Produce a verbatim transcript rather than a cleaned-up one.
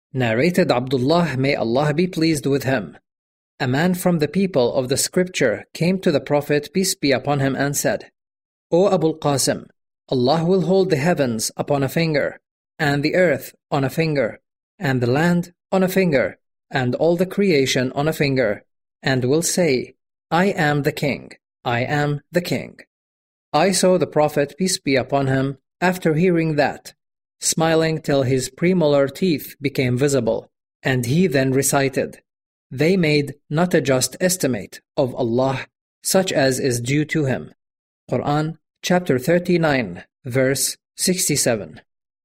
Narrated Abdullah, may Allah be pleased with him. A man from the people of the scripture came to the Prophet, peace be upon him, and said, O Abu al-Qasim, Allah will hold the heavens upon a finger, and the earth on a finger, and the land on a finger, and all the creation on a finger, and will say, I am the king, I am the king. I saw the Prophet, peace be upon him, after hearing that, smiling till his premolar teeth became visible, and he then recited, They made not a just estimate of Allah, such as is due to him. Quran chapter thirty-nine, verse sixty-seven.